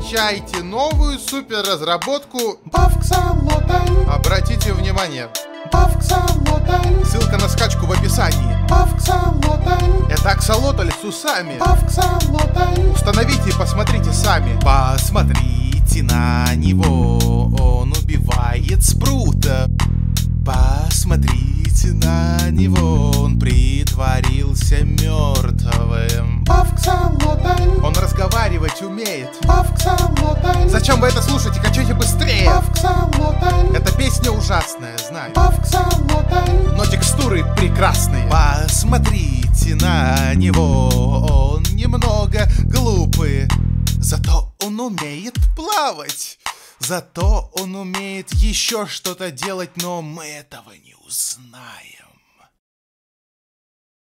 Встречайте новую суперразработку Бавксолотай, Обратите внимание, Бавксолотай, ссылка на скачку в описании. Бавксолотай, Это аксолотль с усами. Бавксолотай. Установите и посмотрите сами. Посмотрите на него, он убивает спрута. Посмотрите на него, он притворился мертвым. Бавксолотай, Он разговаривать умеет. Бавксолотай, Зачем вы это слушаете? Качайте быстрее! Бавксолотай, Эта песня ужасная, знаю, Бавксолотай, но текстуры прекрасные. Посмотрите на него, он немного глупый. Зато он умеет плавать. Зато он умеет еще что-то делать, но мы этого не узнаем.